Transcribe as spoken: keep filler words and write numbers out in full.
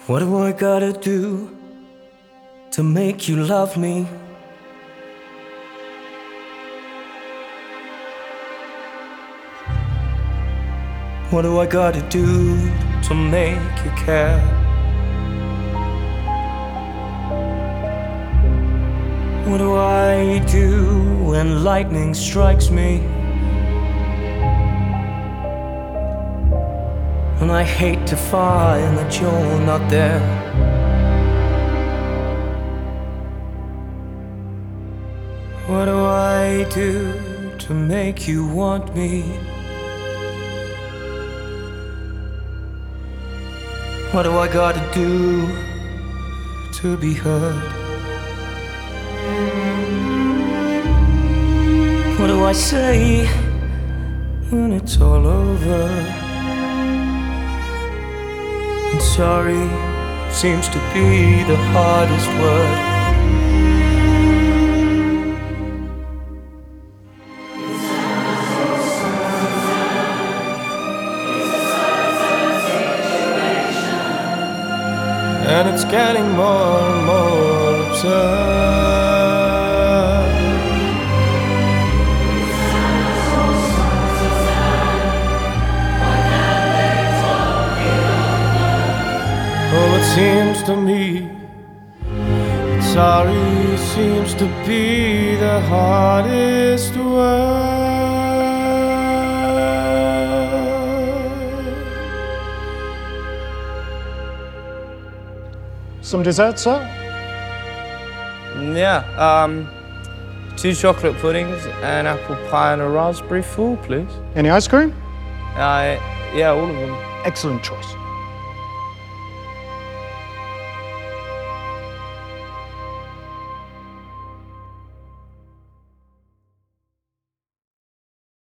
What do I gotta do to make you love me? What do I gotta do to make you care? What do I do when lightning strikes me? And I hate to find that you're not there. What do I do to make you want me? What do I gotta do to be heard? What do I say when it's all over? And sorry seems to be the hardest word. And it's getting more and more absurd. Oh, it seems to me that sorry seems to be the hardest word. Some dessert, sir? Yeah, um, two chocolate puddings, an apple pie and a raspberry fool, please. Any ice cream? Uh, yeah, all of them. Excellent choice.